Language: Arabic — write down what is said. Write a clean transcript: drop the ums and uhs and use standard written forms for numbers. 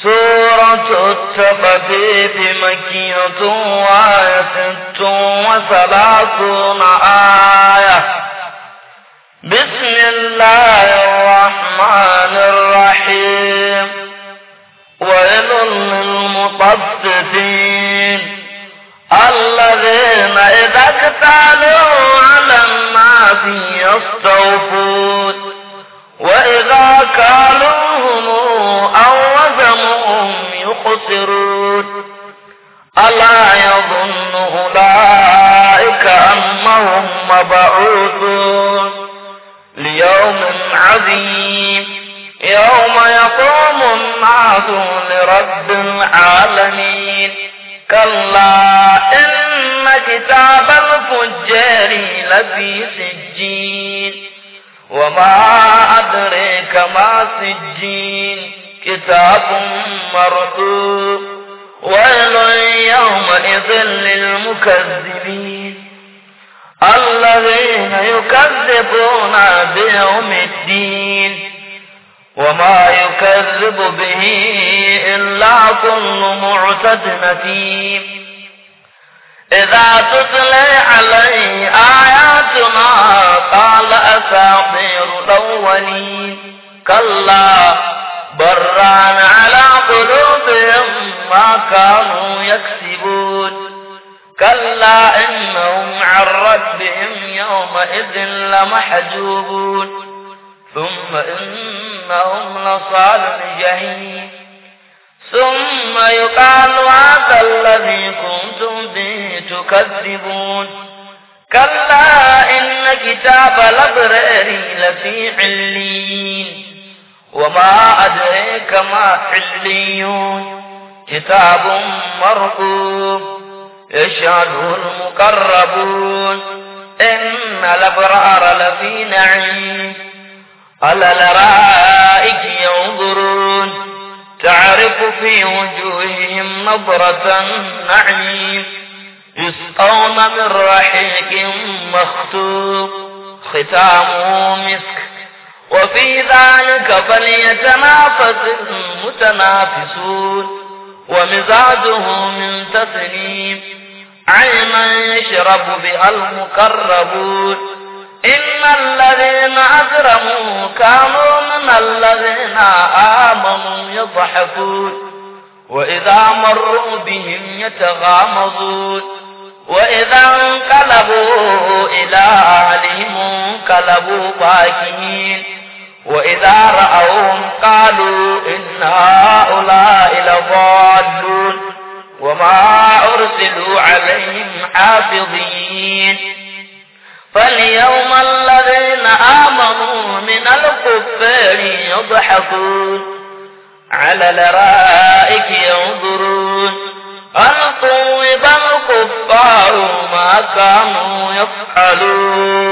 سورة التطفيف مكية وآية 36 آية. بسم الله الرحمن الرحيم. ويل للمطففين الذين إذا اكتالوا على الناس يستوفون وإذا كالوهم أو وزنوهم يخسرون. ألا يظن أولئك أنهم مبعوثون ليوم عظيم يوم يقوم الناس لرب العالمين. كلا إن كتاب الفجار لفي سجين وما أدريك ما سجين كتاب مرقوم. ويل يومئذ للمكذبين الذين يكذبون بيوم الدين وما يكذب به إلا كل معتد أثيم. إذا تتلى عليه آياتنا قال أساطير الأولين. كلا بران على قلوبهم ما كانوا يكسبون. كلا إنهم عن ربهم يومئذ لمحجوبون ثم إنهم لصال الجحيم. ثم يقال هذا الذي كنتم به تكذبون. كلا إن كتاب الأبرار لفي عليين وما أدريك ما عليون كتاب مرقوم يشهده المقربون. إن الأبرار لفي نعيم على الأرائك ينظرون تعرف في وجوههم نظرة النعيم يسقون من رحيق مختوم ختامه مسك وفي ذلك فليتنافس المتنافسون. ومزاجه من تسنيم عينا يشرب بها المقربون. إن الذين أجرموا كانوا من الذين آمنوا يضحكون وإذا مروا بهم يتغامزون. وإذا انقلبوا إلى أهلهم انقلبوا فاكهين. وإذا رأوهم قالوا إن هؤلاء لضالون وما أرسلوا عليهم حافظين. فاليوم الذين آمنوا من الكفار يضحكون على الأرائك ينظرون هل ثوب الكفار ما كانوا يفعلون.